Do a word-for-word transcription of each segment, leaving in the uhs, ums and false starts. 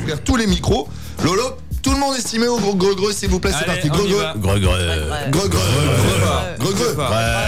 ouvrir tous les micros. Lolo, tout le monde estimé au gros gros gros, s'il vous plaît, c'est Allez, parti. Gros gros. Gros gros. Gros gros. Gros gros.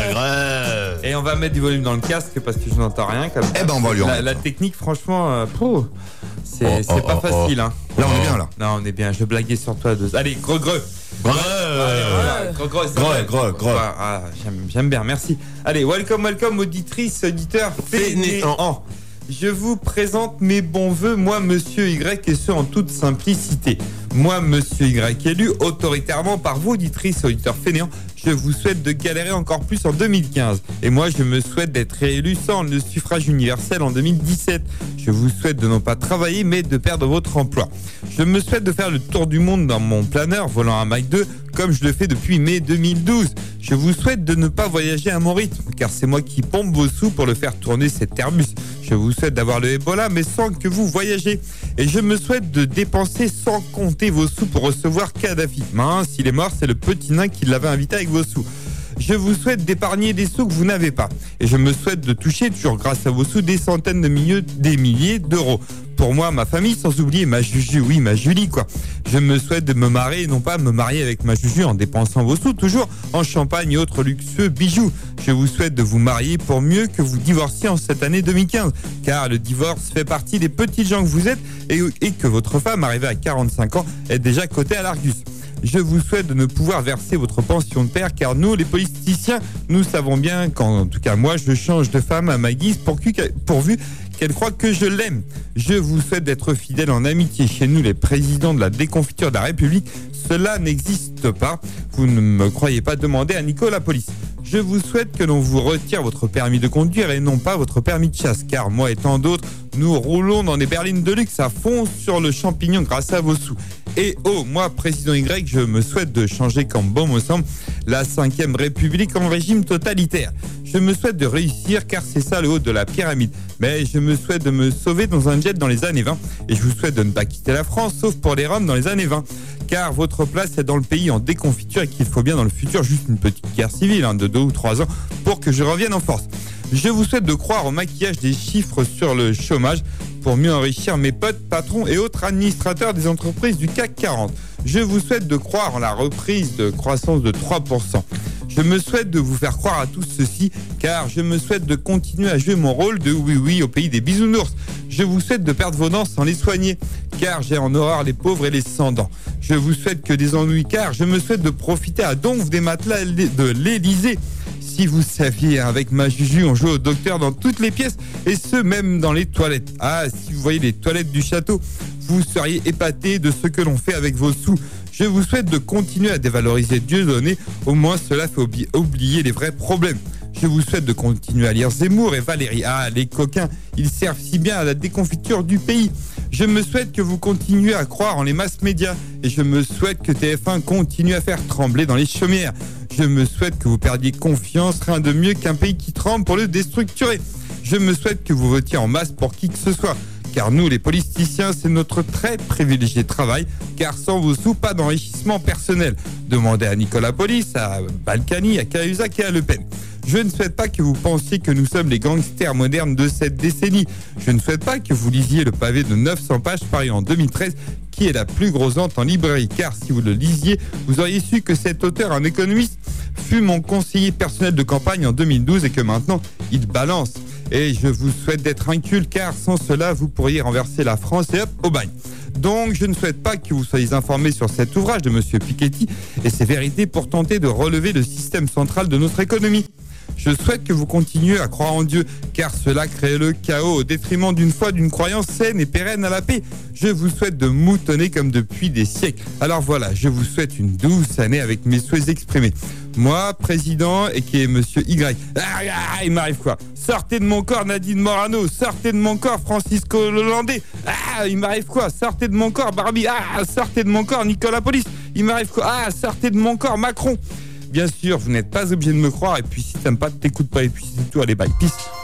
Et on va mettre du volume dans le casque parce que je n'entends rien comme ça. Eh ben on va lui en La, mettre. la technique, franchement, euh, pro, c'est Oh, c'est oh, pas oh, facile. oh. Hein. Là on est bien là. Non, on est bien. Je blaguais sur toi. Deux. Allez, gros gros. Gros Allez, gros gros. Gros, gros, gros. Ah, ah, j'aime, j'aime bien. Merci. Allez, welcome, welcome, auditrice, auditeur, fainéant. Je vous présente mes bons voeux, moi, Monsieur Y, et ce en toute simplicité. Moi, Monsieur Y, élu autoritairement par vous, auditrices, auditeurs fainéants, je vous souhaite de galérer encore plus en deux mille quinze. Et moi, je me souhaite d'être réélu sans le suffrage universel en deux mille dix-sept. Je vous souhaite de non pas travailler, mais de perdre votre emploi. Je me souhaite de faire le tour du monde dans mon planeur, volant un Mac deux, comme je le fais depuis mai deux mille douze. Je vous souhaite de ne pas voyager à mon rythme, car c'est moi qui pompe vos sous pour le faire tourner cet Airbus. Je vous souhaite d'avoir le Ebola, mais sans que vous voyagez. Et je me souhaite de dépenser sans compter vos sous pour recevoir Kadhafi. Mince, il est mort, c'est le petit nain qui l'avait invité avec vos sous. Je vous souhaite d'épargner des sous que vous n'avez pas. Et je me souhaite de toucher, toujours grâce à vos sous, des centaines de milliers, des milliers d'euros. Pour moi, ma famille, sans oublier ma Juju, oui, ma Julie, quoi. Je me souhaite de me marier et non pas me marier avec ma Juju en dépensant vos sous, toujours en champagne et autres luxueux bijoux. Je vous souhaite de vous marier pour mieux que vous divorciez en cette année deux mille quinze, car le divorce fait partie des petits gens que vous êtes et, et que votre femme, arrivée à quarante-cinq ans, est déjà cotée à l'Argus. Je vous souhaite de ne pouvoir verser votre pension de père, car nous, les politiciens, nous savons bien qu'en tout cas moi, je change de femme à ma guise pour que, pourvu qu'elle croit que je l'aime. Je vous souhaite d'être fidèle en amitié. Chez nous, les présidents de la déconfiture de la République, cela n'existe pas. Vous ne me croyez pas, demander à Nicolas Police. Je vous souhaite que l'on vous retire votre permis de conduire et non pas votre permis de chasse, car moi et tant d'autres, nous roulons dans des berlines de luxe à fond sur le champignon grâce à vos sous. Et oh, moi, président Y, je me souhaite de changer comme bon me semble la cinquième République en régime totalitaire. Je me souhaite de réussir, car c'est ça le haut de la pyramide. Mais je me souhaite de me sauver dans un jet dans les années vingt. Et je vous souhaite de ne pas quitter la France, sauf pour les Roms dans les années vingt. Car votre place est dans le pays en déconfiture et qu'il faut bien dans le futur juste une petite guerre civile hein, de deux ou trois ans pour que je revienne en force. Je vous souhaite de croire au maquillage des chiffres sur le chômage pour mieux enrichir mes potes, patrons et autres administrateurs des entreprises du C A C quarante. Je vous souhaite de croire en la reprise de croissance de trois pour cent. Je me souhaite de vous faire croire à tout ceci, car je me souhaite de continuer à jouer mon rôle de oui-oui au pays des bisounours. Je vous souhaite de perdre vos dents sans les soigner, car j'ai en horreur les pauvres et les sans dents. Je vous souhaite que des ennuis, car je me souhaite de profiter à donf des matelas de l'Élysée. Si vous saviez, avec ma Juju, on joue au docteur dans toutes les pièces, et ce, même dans les toilettes. Ah, si vous voyez les toilettes du château, vous seriez épaté de ce que l'on fait avec vos sous. Je vous souhaite de continuer à dévaloriser Dieudonné, au moins cela fait oublier, oublier les vrais problèmes. Je vous souhaite de continuer à lire Zemmour et Valérie. Ah, les coquins, ils servent si bien à la déconfiture du pays. Je me souhaite que vous continuez à croire en les masses médias. Et je me souhaite que T F un continue à faire trembler dans les chaumières. Je me souhaite que vous perdiez confiance, rien de mieux qu'un pays qui tremble pour le déstructurer. Je me souhaite que vous votiez en masse pour qui que ce soit. Car nous, les politiciens, c'est notre très privilégié travail, car sans vos sous, pas d'enrichissement personnel. Demandez à Nicolas Police, à Balkany, à Cahuzac et à Le Pen. Je ne souhaite pas que vous pensiez que nous sommes les gangsters modernes de cette décennie. Je ne souhaite pas que vous lisiez le pavé de neuf cents pages paru en deux mille treize, qui est la plus grossante en librairie, car si vous le lisiez, vous auriez su que cet auteur, un économiste, fut mon conseiller personnel de campagne en deux mille douze et que maintenant, il balance. Et je vous souhaite d'être inculte, car sans cela, vous pourriez renverser la France et hop, au bagne. Donc, je ne souhaite pas que vous soyez informés sur cet ouvrage de Monsieur Piketty et ses vérités pour tenter de relever le système central de notre économie. Je souhaite que vous continuiez à croire en Dieu, car cela crée le chaos au détriment d'une foi, d'une croyance saine et pérenne à la paix. Je vous souhaite de moutonner comme depuis des siècles. Alors voilà, je vous souhaite une douce année avec mes souhaits exprimés. Moi, président, et qui est Monsieur Y. Ah, ah, il m'arrive quoi? Sortez de mon corps Nadine Morano, sortez de mon corps Francisco Hollandais. Ah, il m'arrive quoi? Sortez de mon corps Barbie. Ah, sortez de mon corps Nicolas Police. Il m'arrive quoi? Ah, sortez de mon corps Macron. Bien sûr, vous n'êtes pas obligé de me croire, et puis si t'aimes pas, t'écoutes pas, et puis c'est tout, allez bye, peace.